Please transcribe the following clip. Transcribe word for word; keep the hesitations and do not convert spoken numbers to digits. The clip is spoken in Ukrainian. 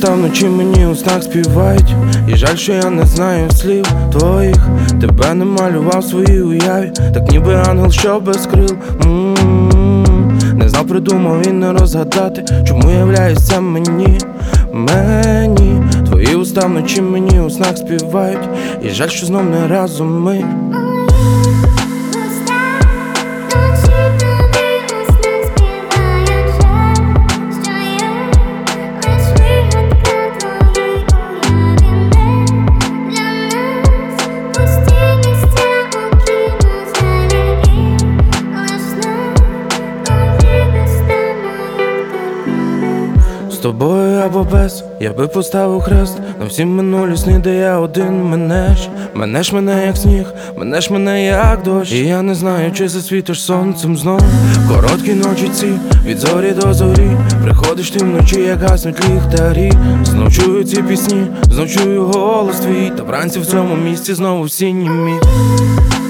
уста вночі мені у снах співають. І жаль, що я не знаю слів твоїх. Тебе не малював в своїй уяві, так ніби ангел, що без крил. М-м-м. Не знав, придумав і не розгадати, чому являєшся мені, мені. Твої уста вночі мені у снах співають. І жаль, що знов не разом ми. З тобою або без, я би поставив хрест на всі минулі сни, де я один. Мене ж, мене ж мене як сніг, мене ж мене як дощ. І я не знаю, чи засвітиш сонцем знов. Короткі ночі ці, від зорі до зорі. Приходиш ти вночі, як гаснуть ліхтарі. Знов чую ці пісні, знов чую голос твій. Та вранці в цьому місці знову всі німі.